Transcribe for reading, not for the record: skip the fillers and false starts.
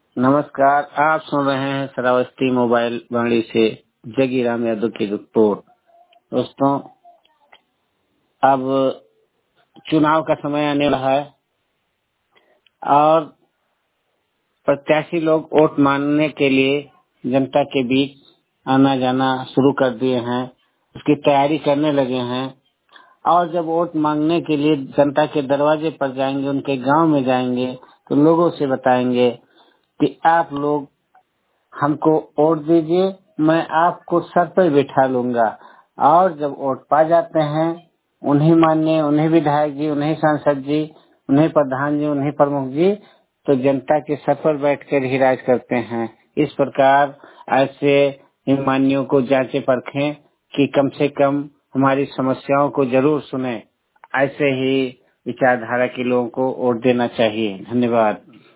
नमस्कार, आप सुन रहे हैं श्रावस्ती मोबाइल वाणी से जगीराम यादव की रिपोर्ट। दोस्तों, अब चुनाव का समय आने वाला है और प्रत्याशी लोग वोट मांगने के लिए जनता के बीच आना जाना शुरू कर दिए हैं, उसकी तैयारी करने लगे हैं। और जब वोट मांगने के लिए जनता के दरवाजे पर जाएंगे, उनके गांव में जाएंगे, तो लोगों से बताएंगे कि आप लोग हमको वोट दीजिए, मैं आपको सर पर बिठा लूंगा। और जब वोट पा जाते हैं, उन्हीं माननीय, उन्हीं विधायक जी, उन्हीं सांसद जी, उन्हीं प्रधान जी, उन्हीं प्रमुख जी तो जनता के सर पर बैठकर ही राज करते हैं। इस प्रकार ऐसे ईमानियों को जांचे परखें कि कम से कम हमारी समस्याओं को जरूर सुने। ऐसे ही विचारधारा के लोगों को वोट देना चाहिए। धन्यवाद।